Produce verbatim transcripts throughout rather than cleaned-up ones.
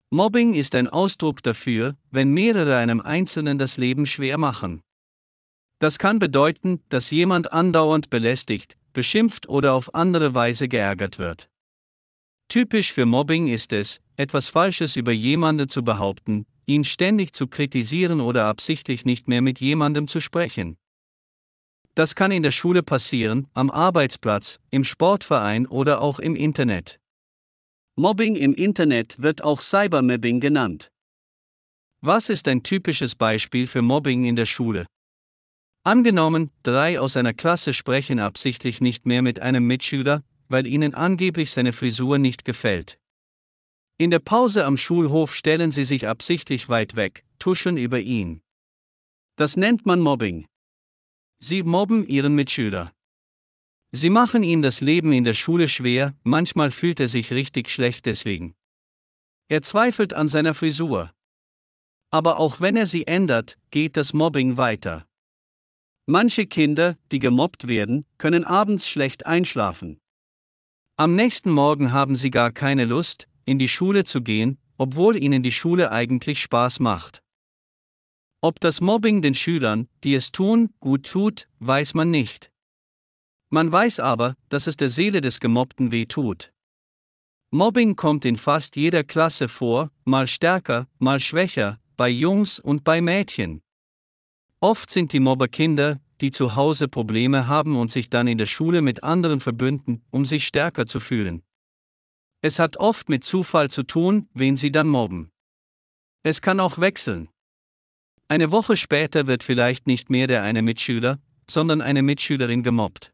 Mobbing ist ein Ausdruck dafür, wenn mehrere einem Einzelnen das Leben schwer machen. Das kann bedeuten, dass jemand andauernd belästigt, beschimpft oder auf andere Weise geärgert wird. Typisch für Mobbing ist es, etwas Falsches über jemanden zu behaupten, ihn ständig zu kritisieren oder absichtlich nicht mehr mit jemandem zu sprechen. Das kann in der Schule passieren, am Arbeitsplatz, im Sportverein oder auch im Internet. Mobbing im Internet wird auch Cybermobbing genannt. Was ist ein typisches Beispiel für Mobbing in der Schule? Angenommen, drei aus einer Klasse sprechen absichtlich nicht mehr mit einem Mitschüler, weil ihnen angeblich seine Frisur nicht gefällt. In der Pause am Schulhof stellen sie sich absichtlich weit weg, tuscheln über ihn. Das nennt man Mobbing. Sie mobben ihren Mitschüler. Sie machen ihm das Leben in der Schule schwer, manchmal fühlt er sich richtig schlecht deswegen. Er zweifelt an seiner Frisur. Aber auch wenn er sie ändert, geht das Mobbing weiter. Manche Kinder, die gemobbt werden, können abends schlecht einschlafen. Am nächsten Morgen haben sie gar keine Lust, in die Schule zu gehen, obwohl ihnen die Schule eigentlich Spaß macht. Ob das Mobbing den Schülern, die es tun, gut tut, weiß man nicht. Man weiß aber, dass es der Seele des Gemobbten weh tut. Mobbing kommt in fast jeder Klasse vor, mal stärker, mal schwächer, bei Jungs und bei Mädchen. Oft sind die Mobber Kinder, die zu Hause Probleme haben und sich dann in der Schule mit anderen verbünden, um sich stärker zu fühlen. Es hat oft mit Zufall zu tun, wen sie dann mobben. Es kann auch wechseln. Eine Woche später wird vielleicht nicht mehr der eine Mitschüler, sondern eine Mitschülerin gemobbt.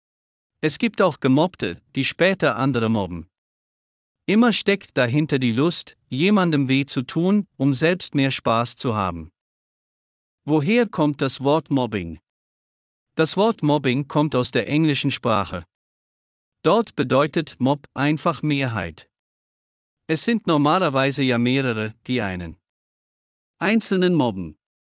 Es gibt auch Gemobbte, die später andere mobben. Immer steckt dahinter die Lust, jemandem weh zu tun, um selbst mehr Spaß zu haben. Woher kommt das Wort Mobbing? Das Wort Mobbing kommt aus der englischen Sprache. Dort bedeutet Mob einfach Mehrheit. Es sind normalerweise ja mehrere, die einen einzelnen mobben.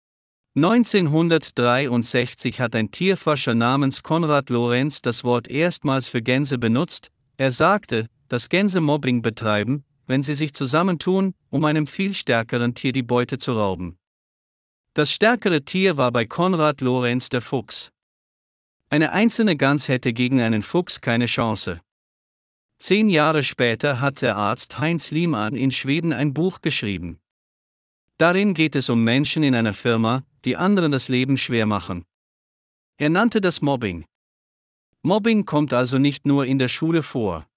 neunzehnhundertdreiundsechzig hat ein Tierforscher namens Konrad Lorenz das Wort erstmals für Gänse benutzt. Er sagte, dass Gänse Mobbing betreiben, wenn sie sich zusammentun, um einem viel stärkeren Tier die Beute zu rauben. Das stärkere Tier war bei Konrad Lorenz der Fuchs. Eine einzelne Gans hätte gegen einen Fuchs keine Chance. Zehn Jahre später hat der Arzt Heinz Liemann in Schweden ein Buch geschrieben. Darin geht es um Menschen in einer Firma, die anderen das Leben schwer machen. Er nannte das Mobbing. Mobbing kommt also nicht nur in der Schule vor.